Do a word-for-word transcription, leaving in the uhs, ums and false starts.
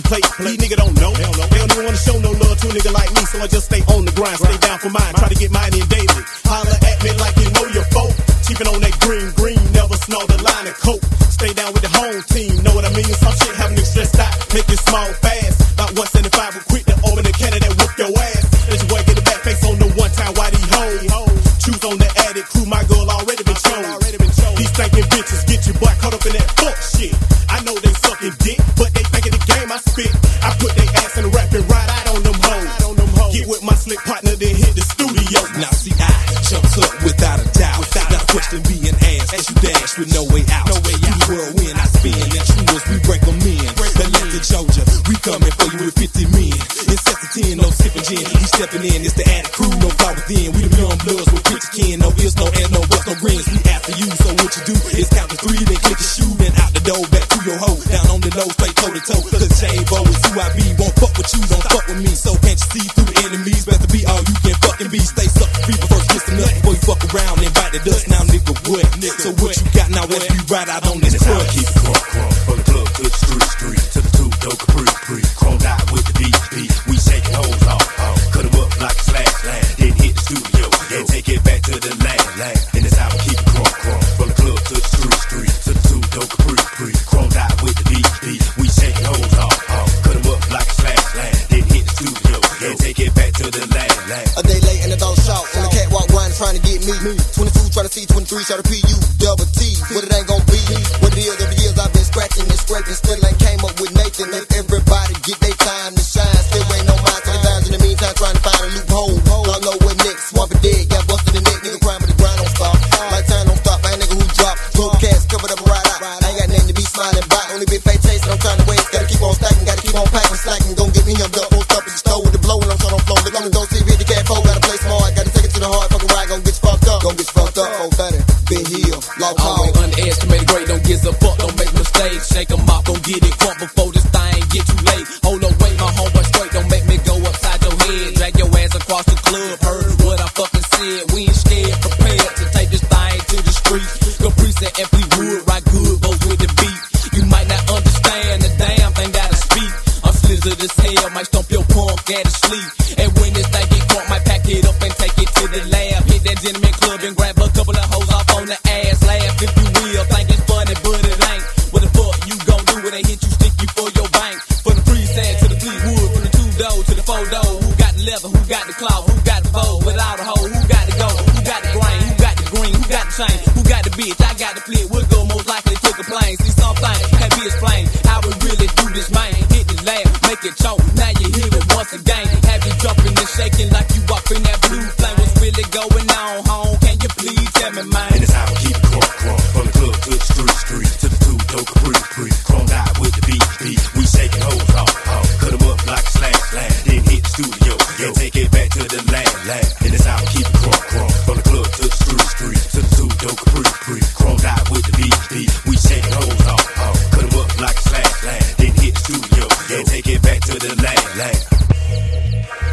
plate. These niggas don't know. They don't know. They don't even wanna show no love to a nigga like me, so I just stay on the grind, stay down for mine, try to get mine in daily. Holla at me like you know your folk. Cheapin' on that green, green, never snort a line of coke. Stay down with the home team, know what I mean? Some shit having niggas stressed out, make it small fast. About one seventy-five, but quick to open the cannon that whoop your ass. Let your boy get the back face on the one time, why these hoes? Choose on the addict crew, my girl already been chose. These thinking bitches get your boy caught up in that fuck shit. I know they sucking dick, but they thinking the game I spit. I put they ass in the rap and ride out on them hoes. Get with my slick partner, then hit the studio. Now see, I jumps up without a doubt. Without a question being asked, as you dash with no way out. No way out. The whirlwind I spin, and true as we break them in. Atlanta, Georgia, we coming for you with fifty men. Incessant, no sipping gin. He stepping in, it's the addict crew, no fly within. We the young bloods with picture kin, no ears, no air, no bust, no grins. We after you, so what you do is count to three, then click the shoe, then out the door, back to your hoe. Down on the low, straight toe to toe. Cause J-Bo is who I be, won't fuck with you, don't fuck with me. So can't you see through the enemies? Better be all you can fucking be. Stay sucker free, but first get some nuts before you fuck around and bite the dust. Now nigga, what? So what you got now? Let's be right out on this club. Keep it crunk, crunk. From the club to the street, street. To the two, dope, capri, capri. Chrome out with the beat, beat. We shaking hoes off, off. Cut them up like a slash, slash. Then hit the studio, and take it back to the land, land. And that's how we keep it crunk, crunk. From the club to the street, street. To the two, dope, capri, capri. Chrome out with the beat, beat. We shaking hoes off, off. Cut them up like a slash, slash. Then hit the studio, and take it back to the land, land. A day late and the dog shout. On the catwalk grinding, trying to get me. twenty-two trying to see twenty-three, shout to P U, double T. What it ain't gon' be. What it is, every years I've been scratching and scraping. Still ain't came up with Nathan. If everybody get their time to shine, still ain't no mind to the dimes in the meantime, trying to find a loophole. Don't know what next. Swamp it dead, got busted in the neck. Nigga crying, but the grind don't stop. Like time don't stop. I ain't nigga who drop. Broke cash, covered up and ride out. I ain't got nothing to be smiling by. Only been fake chasing, I'm trying to waste. Gotta keep on stacking, gotta keep on packing, slacking. Don't get me hemmed up, post up in the store with the blow and I'm trying to flow. Look, I'm don't see really cat four, gotta play smart, gotta take it to the heart. Fucking ride, gon' get you fucked up. Gon' get you fucked up, oh better. Been here, lost call. Always underestimated great, don't give a fuck, don't make mistakes. Shake 'em off, don't get it crump before this thing get too late. Hold on, wait, my homeboy straight, don't make me go upside your head. Drag your ass across the club, heard what I fucking said. We ain't scared, prepared to take this thing to the street. Caprice and F. Lee Wood, right good, goes with the beat. You might not understand the damn thing that I speak. I'm slizzard as hell, might stomp your punk at his sleep. And when this thing get crunk, might pack it up and take it to the lab. Hit that gentleman club and grab a couple of hoes off on the ass. Laugh if you will, think it's funny, but it ain't. What the fuck you gon' do when they hit you, stick you for your bank? From the preset to the Fleetwood, from the two door to the four door. Who got the leather, who got the cloth, who got the bow? Without a hoe, who got the gold, who got the grain, who got the green, who got the chain, who got the bitch? I got the flip, we'll go most likely took a plane. See something, can't be explained how we really do this, man. Hit the lab, make it choke, now you hear it once again. Have you jumping and shaking like you up in that blue flame? What's really going on, home? Can you please tell me, man? And that's how we keep it crunk, crunk. From the club to the street, street. To the two, dope, capri, capri. Chrome out with the beat, beat. We shaking hoes off, off. Cut 'em up like a slash, slash. Then hit the studio, and take it back to the land, land. And that's how we keep it crunk, crunk. From the club to the street, street. To the two, dope, capri, capri. Chrome out with the beat, beat. We shaking hoes off, off. Cut 'em up like a slash, slash. Then hit the studio, and take it back to the land, land.